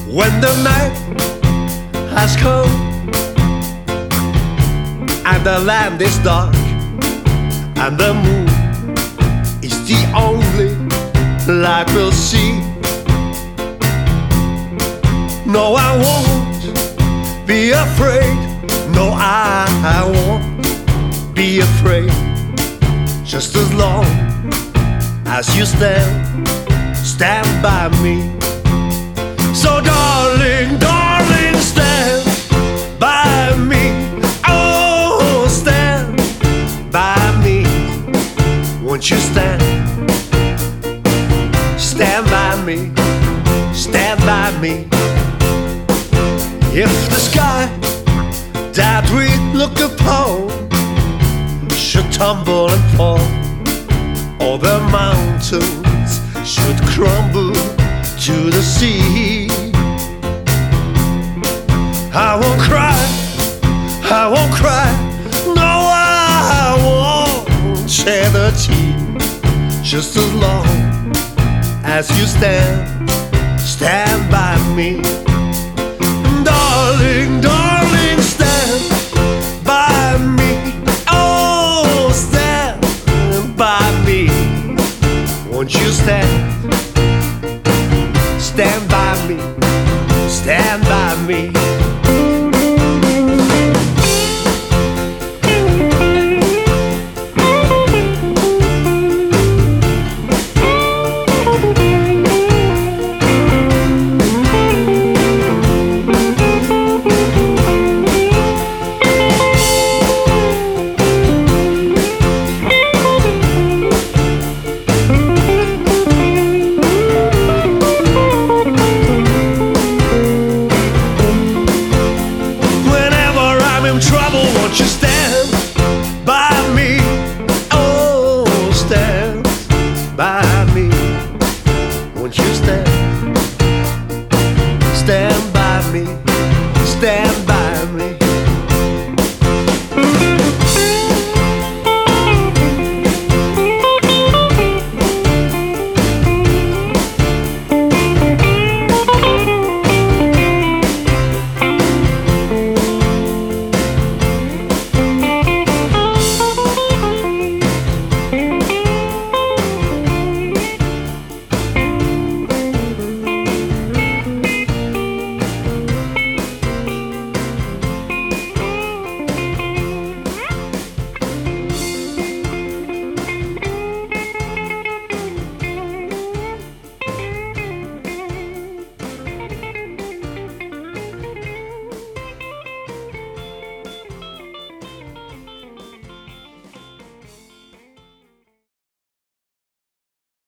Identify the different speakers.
Speaker 1: When the night has come and the land is dark and the moon is the only light we'll see, no, I won't be afraid. No, I won't be afraid. Just as long as you stand by me. So darling, darling, stand by me. Oh, stand by me. Won't you stand by me, stand by me. If the sky that we look upon should tumble and fall, or the mountains should crumble to the sea, I won't cry, I won't cry. No, I won't shed a tear. Just as long as you stand by me. Darling, darling, stand by me. Oh, stand by me. Won't you stand by me, stand by me. Trouble, won't you stand by me? Oh, stand by me. Won't you stand by me?